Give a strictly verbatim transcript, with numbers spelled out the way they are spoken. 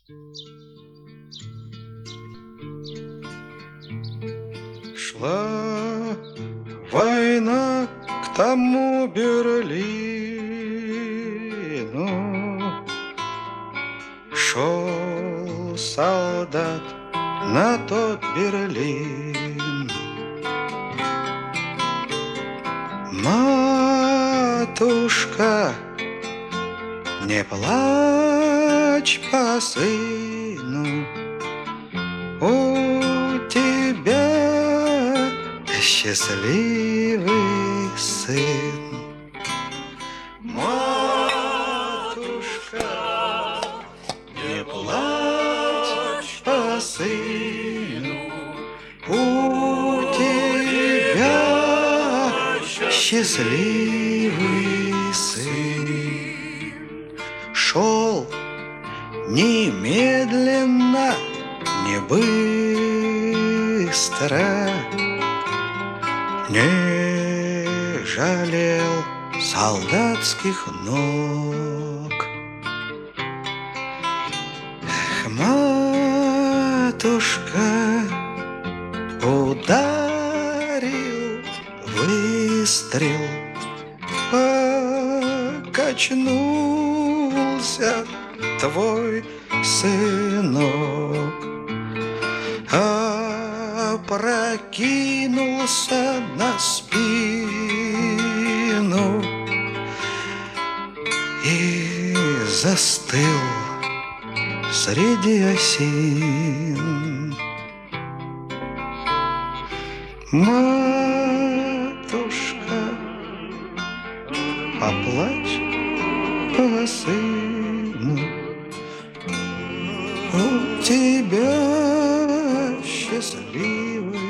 Шла война к тому Берлину, шел солдат на тот Берлин. Матушка, не плачь по сыну, у тебя счастливый сын. Матушка, не плачь по сыну, у тебя счастливый сын. Шел немедленно, не быстро, не жалел солдатских ног. Эх, матушка, ударил выстрел, покачнулся твой сынок, опрокинулся на спину и застыл среди осин. Матушка, поплачь по сыну, у тебя счастливый